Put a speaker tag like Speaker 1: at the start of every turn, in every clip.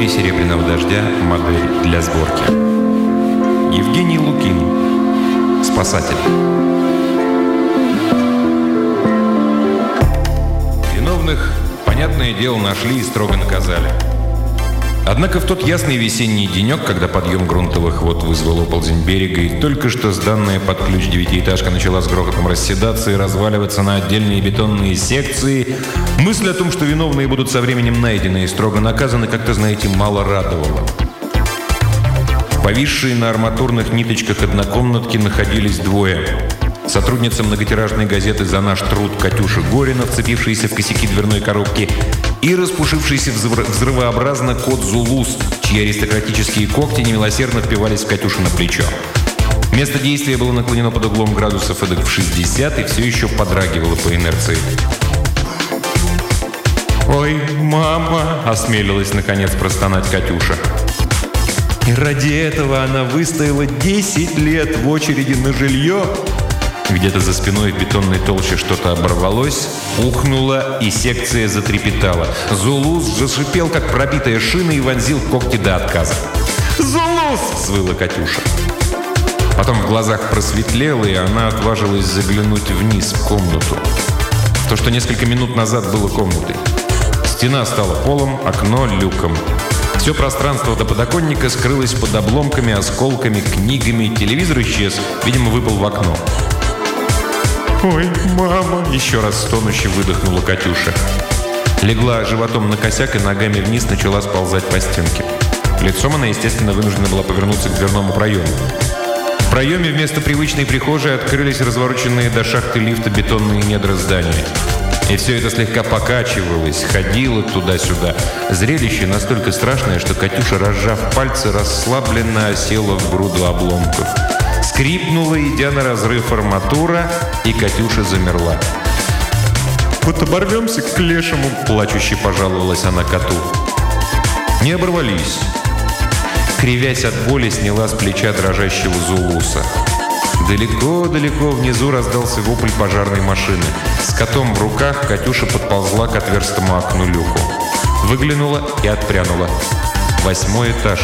Speaker 1: 4 серебряного дождя, модель для сборки. Евгений Лукин, спасатель. Виновных, понятное дело, нашли и строго наказали. Однако в тот ясный весенний денек, когда подъем грунтовых вод вызвал оползень берега, и только что сданная под ключ девятиэтажка начала с грохотом расседаться и разваливаться на отдельные бетонные секции, мысль о том, что виновные будут со временем найдены и строго наказаны, как-то, знаете, мало радовала. Повисшие на арматурных ниточках однокомнатки находились двое. Сотрудница многотиражной газеты «За наш труд» Катюша Горина, вцепившаяся в косяки дверной коробки, и распушившийся взрывообразно кот Зулус, чьи аристократические когти немилосердно впивались в Катюшино плечо. Место действия было наклонено под углом градусов эдак в 60 и все еще подрагивало по инерции. «Ой, мама!» – осмелилась наконец простонать Катюша. И ради этого она выстояла 10 лет в очереди на жилье. Где-то за спиной в бетонной толще что-то оборвалось, ухнуло, и секция затрепетала. Зулус зашипел, как пробитая шина, и вонзил когти до отказа. «Зулус!» – взвыла Катюша. Потом в глазах просветлело, и она отважилась заглянуть вниз в комнату. То, что несколько минут назад было комнатой. Стена стала полом, окно – люком. Все пространство до подоконника скрылось под обломками, осколками, книгами. Телевизор исчез, видимо, выпал в окно. «Ой, мама!» – еще раз стонуще выдохнула Катюша. Легла животом на косяк и ногами вниз начала сползать по стенке. Лицом она, естественно, вынуждена была повернуться к дверному проему. В проеме вместо привычной прихожей открылись развороченные до шахты лифта бетонные недра здания. И все это слегка покачивалось, ходило туда-сюда. Зрелище настолько страшное, что Катюша, разжав пальцы, расслабленно осела в груду обломков. Скрипнула, идя на разрыв арматура, и Катюша замерла. «Вот оборвемся к лешему!» – плачуще пожаловалась она коту. Не оборвались. Кривясь от боли, сняла с плеча дрожащего Зулуса. Далеко-далеко внизу раздался вопль пожарной машины. С котом в руках Катюша подползла к отверстому окну люку. Выглянула и отпрянула. 8-й этаж.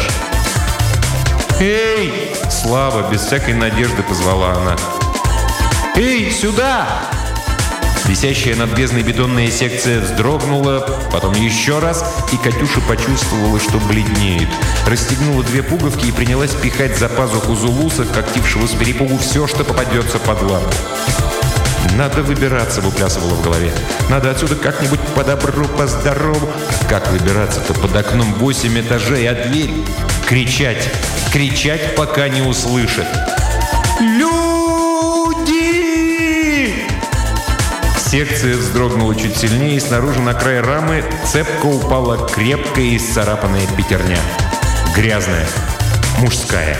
Speaker 1: «Эй!» – слабо, без всякой надежды позвала она. «Эй, сюда!» Висящая над бездной бетонная секция вздрогнула, потом еще раз, и Катюша почувствовала, что бледнеет. Расстегнула 2 пуговки и принялась пихать за пазуху Зулуса, когтившего с перепугу все, что попадется под лапу. «Надо выбираться», — выплясывала в голове. «Надо отсюда как-нибудь по-добру, по-здорову». Как выбираться-то? Под окном 8 этажей, а дверь? Кричать. Кричать, пока не услышат. «Люди!» Секция вздрогнула чуть сильнее, и снаружи на край рамы цепко упала крепкая и исцарапанная пятерня. Грязная. Мужская.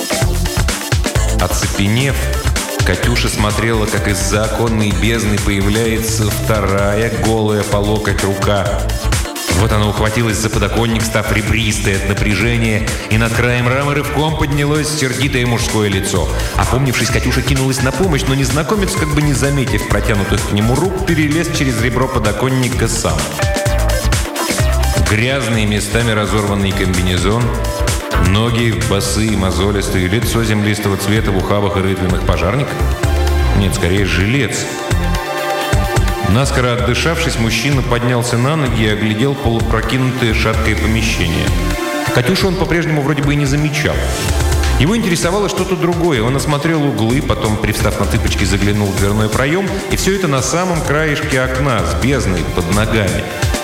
Speaker 1: Оцепенев, Катюша смотрела, как из-за оконной бездны появляется вторая, голая по локоть рука. Вот она ухватилась за подоконник, став ребристой от напряжения, и над краем рамы рывком поднялось сердитое мужское лицо. Опомнившись, Катюша кинулась на помощь, но незнакомец, как бы не заметив протянутых к нему рук, перелез через ребро подоконника сам. Грязный, местами разорванный комбинезон, ноги босые, мозолистые, лицо землистого цвета в ухабах и рытвинах пожарник? Нет, скорее жилец. Наскоро отдышавшись, мужчина поднялся на ноги и оглядел полупрокинутое шаткое помещение. Катюшу он по-прежнему вроде бы и не замечал. Его интересовало что-то другое. Он осмотрел углы, потом, привстав на цыпочки, заглянул в дверной проем, и все это на самом краешке окна, с бездной, под ногами.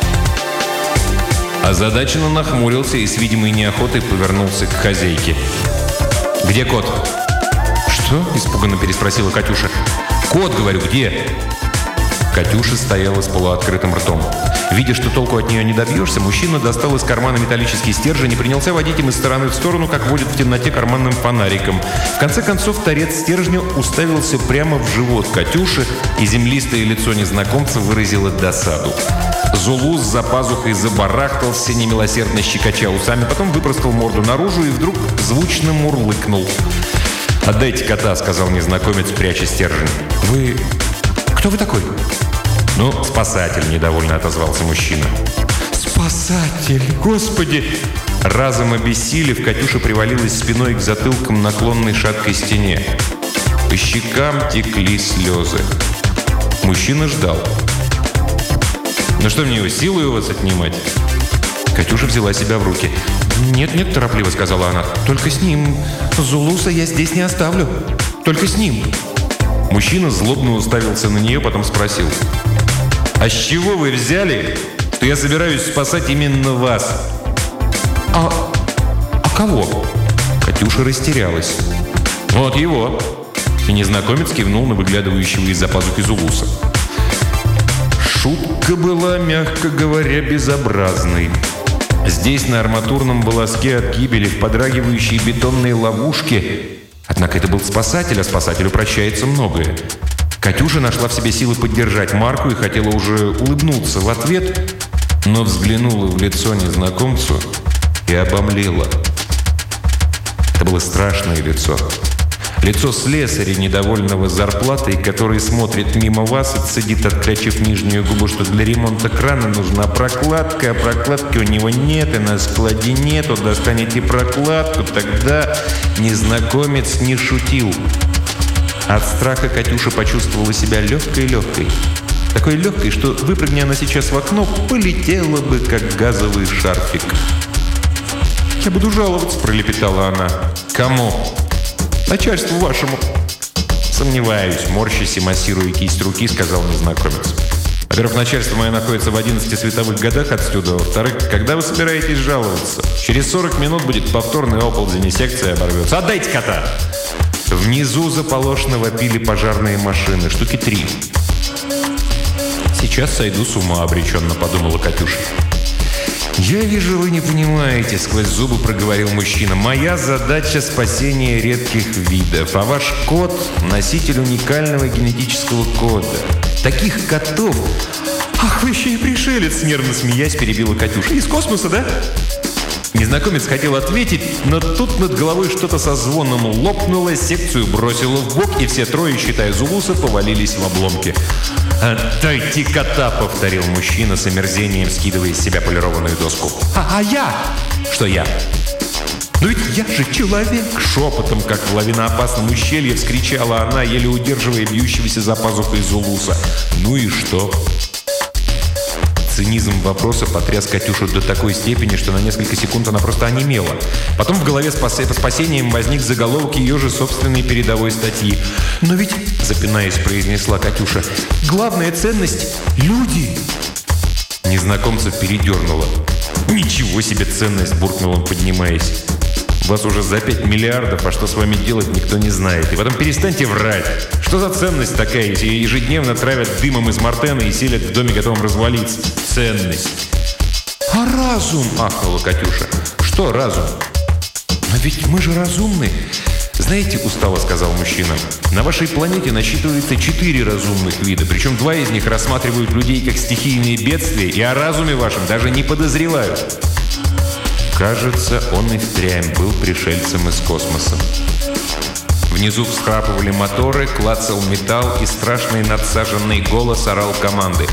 Speaker 1: Озадаченно нахмурился и с видимой неохотой повернулся к хозяйке. «Где кот?» «Что?» – испуганно переспросила Катюша. «Кот, говорю, где?» Катюша стояла с полуоткрытым ртом. Видя, что толку от нее не добьешься, мужчина достал из кармана металлический стержень и принялся водить им из стороны в сторону, как водит в темноте карманным фонариком. В конце концов, торец стержня уставился прямо в живот Катюши, и землистое лицо незнакомца выразило досаду. Зулус за пазухой забарахтался, немилосердно щекоча усами, потом выпростал морду наружу и вдруг звучно мурлыкнул. «Отдайте кота», — сказал незнакомец, пряча стержень. «Вы... кто вы такой?» «Ну, спасатель», — недовольно отозвался мужчина. «Спасатель! Господи!» Разом обессилев, Катюша привалилась спиной к затылкам наклонной шаткой стене. По щекам текли слезы. Мужчина ждал. «Ну что мне его, силой у вас отнимать?» Катюша взяла себя в руки. «Нет-нет», – торопливо сказала она. «Только с ним. Зулуса я здесь не оставлю. Только с ним». Мужчина злобно уставился на нее, потом спросил. «А с чего вы взяли, что я собираюсь спасать именно вас?» «А кого?» Катюша растерялась. «Вот его». И незнакомец кивнул на выглядывающего из-за пазухи Зулуса. Шутка была, мягко говоря, безобразной. Здесь, на арматурном волоске от гибели, в подрагивающей бетонной ловушке. Однако это был спасатель, а спасателю прощается многое. Катюша нашла в себе силы поддержать Марку и хотела уже улыбнуться в ответ, но взглянула в лицо незнакомцу и обомлела. Это было страшное лицо. Лицо слесаря, недовольного зарплатой, который смотрит мимо вас и цедит, отклячив нижнюю губу, что для ремонта крана нужна прокладка, а прокладки у него нет, и на складе нету. Достанете прокладку, тогда незнакомец не шутил. От страха Катюша почувствовала себя легкой-легкой. Такой легкой, что, выпрыгни она сейчас в окно, полетела бы, как газовый шарфик. «Я буду жаловаться», – пролепетала она. «Кому?» «Начальству вашему». «Сомневаюсь», – морщась и массируя кисть руки, сказал незнакомец. «Во-первых, начальство мое находится в 11 световых годах отсюда. Во-вторых, когда вы собираетесь жаловаться? Через 40 минут будет повторный оползень, и секция оборвется. Отдайте кота!» Внизу заполошно вопили пожарные машины, штуки 3. «Сейчас сойду с ума», – обреченно подумала Катюша. «Я вижу, вы не понимаете», – сквозь зубы проговорил мужчина. «Моя задача – спасение редких видов, а ваш кот – носитель уникального генетического кода. Таких котов...» «Ах, вы еще и пришелец!» – нервно смеясь перебила Катюша. «Из космоса, да?» Незнакомец хотел ответить, но тут над головой что-то со звоном лопнуло, секцию бросило в бок, и все трое, считая Зулуса, повалились в обломки. «Отдайте кота!» – повторил мужчина с омерзением, скидывая с себя полированную доску. «А я?» «Что я?» «Ну ведь я же человек!» Шепотом, как в лавиноопасном ущелье, вскричала она, еле удерживая бьющегося за пазухой Зулуса. «Ну и что?» Цинизм вопроса потряс Катюшу до такой степени, что на несколько секунд она просто онемела. Потом в голове по спасением возник заголовок ее же собственной передовой статьи. «Но ведь, — запинаясь, произнесла Катюша, — главная ценность — люди!» Незнакомцев передернуло. «Ничего себе ценность!» – буркнул он, поднимаясь. «Вас уже за 5 миллиардов, а что с вами делать, никто не знает. И потом перестаньте врать. Что за ценность такая, если ее ежедневно травят дымом из мартена и селят в доме, готовом развалиться? Ценность!» «А разум?» – ахнула Катюша. «Что разум?» «Но ведь мы же разумны!» «Знаете, — устало сказал мужчина, — на вашей планете насчитывается 4 разумных вида, причем 2 из них рассматривают людей как стихийные бедствия и о разуме вашем даже не подозревают». Кажется, он и впрямь был пришельцем из космоса. Внизу всхрапывали моторы, клацал металл, и страшный надсаженный голос орал команды.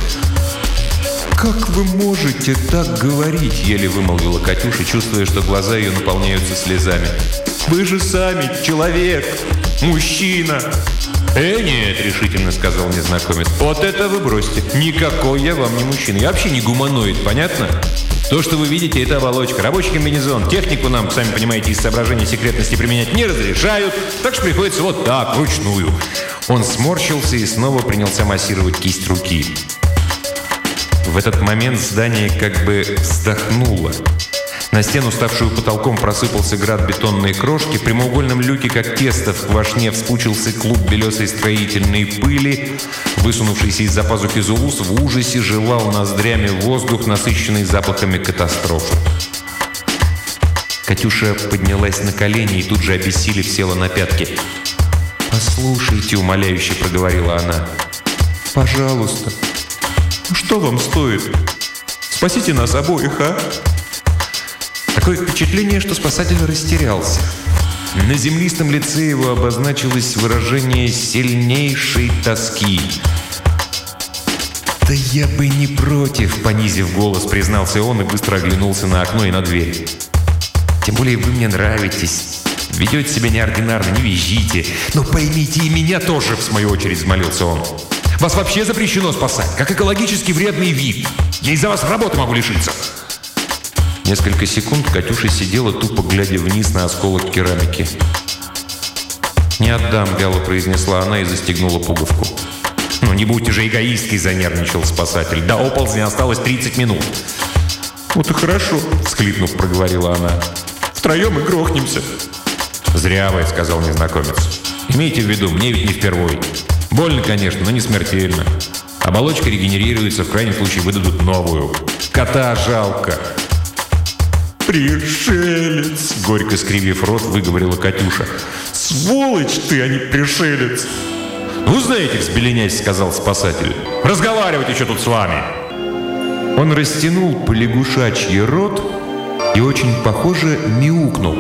Speaker 1: «Как вы можете так говорить?» – еле вымолвила Катюша, чувствуя, что глаза ее наполняются слезами. «Вы же сами человек, мужчина!» «Нет», – решительно сказал незнакомец, – «вот это вы бросьте. Никакой я вам не мужчина. Я вообще не гуманоид, понятно? То, что вы видите, это оболочка, рабочий комбинезон. Технику нам, сами понимаете, из соображений секретности применять не разрешают, так что приходится вот так, вручную». Он сморщился и снова принялся массировать кисть руки. В этот момент здание как бы вздохнуло. На стену, ставшую потолком, просыпался град бетонной крошки. В прямоугольном люке, как тесто в квашне, вспучился клуб белесой строительной пыли. Высунувшийся из-за пазухи Зулус в ужасе жевал ноздрями воздух, насыщенный запахами катастрофы. Катюша поднялась на колени и тут же, обессилев, села на пятки. «Послушайте», — умоляюще проговорила она, — «пожалуйста, ну что вам стоит? Спасите нас обоих, а?» Такое впечатление, что спасатель растерялся. На землистом лице его обозначилось выражение сильнейшей тоски. «Да я бы не против», — понизив голос, признался он и быстро оглянулся на окно и на дверь. «Тем более вы мне нравитесь. Ведете себя неординарно, не визжите. Но поймите и меня тоже», — в свою очередь взмолился он. «Вас вообще запрещено спасать, как экологически вредный вид. Я из-за вас работы могу лишиться». Несколько секунд Катюша сидела, тупо глядя вниз на осколок керамики. «Не отдам», — вяло произнесла она и застегнула пуговку. «Ну не будьте же эгоисткой», — занервничал спасатель. «До оползня осталось 30 минут». «Вот и хорошо», — всхлипнув, проговорила она. «Втроем и грохнемся». «Зря вы», — сказал незнакомец. «Имейте в виду, мне ведь не впервой. Больно, конечно, но не смертельно. Оболочка регенерируется, в крайнем случае выдадут новую. Кота жалко». «Пришелец!» — горько скривив рот, выговорила Катюша. «Сволочь ты, а не пришелец!» «Ну, знаете, взбеленясь», — сказал спасатель. «Разговаривать еще тут с вами!» Он растянул полягушачий рот и очень похоже мяукнул.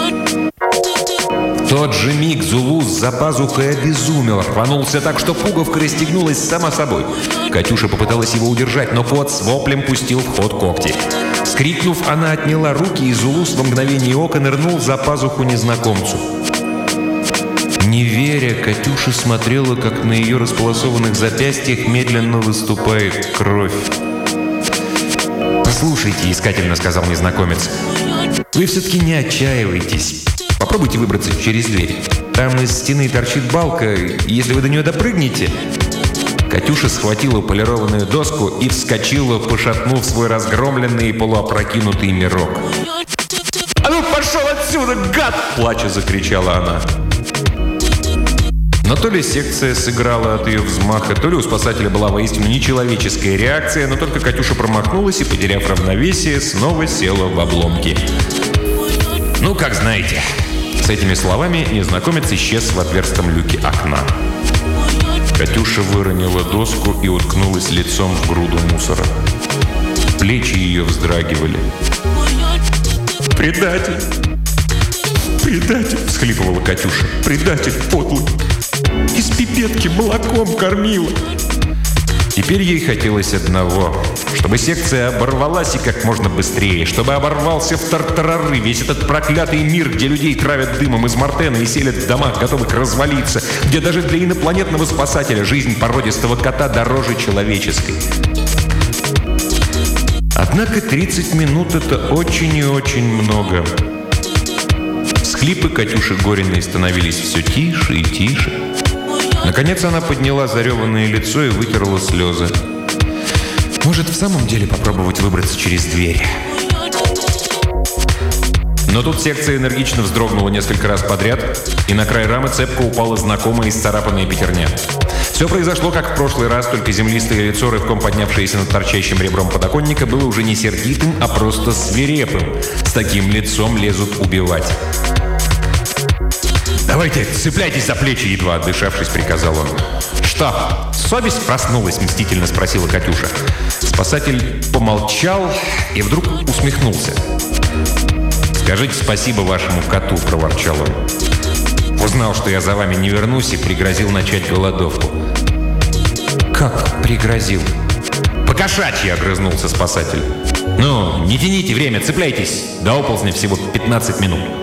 Speaker 1: В тот же миг Зулу за пазухой обезумел, рванулся так, что пуговка расстегнулась сама собой. Катюша попыталась его удержать, но кот с воплем пустил в ход когти. Скрикнув, она отняла руки, и Зулус во мгновение ока нырнул за пазуху незнакомцу. Не веря, Катюша смотрела, как на ее располосованных запястьях медленно выступает кровь. «Послушайте», — искательно сказал незнакомец, — «вы все-таки не отчаивайтесь. Попробуйте выбраться через дверь. Там из стены торчит балка, и если вы до нее допрыгнете...» Катюша схватила полированную доску и вскочила, пошатнув свой разгромленный и полуопрокинутый мирок. «А ну пошел отсюда, гад!» — плача закричала она. Но то ли секция сыграла от ее взмаха, то ли у спасателя была воистину нечеловеческая реакция, но только Катюша промахнулась и, потеряв равновесие, снова села в обломки. «Ну, как знаете». С этими словами незнакомец исчез в отверстом люке окна. Катюша выронила доску и уткнулась лицом в груду мусора. Плечи ее вздрагивали. «Предатель! Предатель!» — всхлипывала Катюша. «Предатель подлый! Из пипетки молоком кормила!» Теперь ей хотелось одного — чтобы секция оборвалась и как можно быстрее, чтобы оборвался в тартарары весь этот проклятый мир, где людей травят дымом из мартена и селят в домах, готовых развалиться, где даже для инопланетного спасателя жизнь породистого кота дороже человеческой. Однако 30 минут — это очень и очень много. Всхлипы Катюши Гориной становились все тише и тише. Наконец она подняла зареванное лицо и вытерла слезы. Может, в самом деле попробовать выбраться через дверь? Но тут секция энергично вздрогнула несколько раз подряд, и на край рамы цепко упала знакомая исцарапанная пятерня. Все произошло, как в прошлый раз, только землистое лицо, рывком поднявшееся над торчащим ребром подоконника, было уже не сердитым, а просто свирепым. С таким лицом лезут убивать. «Давайте, цепляйтесь за плечи!» — едва отдышавшись, приказал он. «Что, совесть проснулась?» — мстительно спросила Катюша. Спасатель помолчал и вдруг усмехнулся. «Скажите спасибо вашему коту», — проворчал он. «Узнал, что я за вами не вернусь, и пригрозил начать голодовку». «Как пригрозил?» «Покошачьи!» — огрызнулся спасатель. «Ну, не тяните время, цепляйтесь. До оползня всего 15 минут».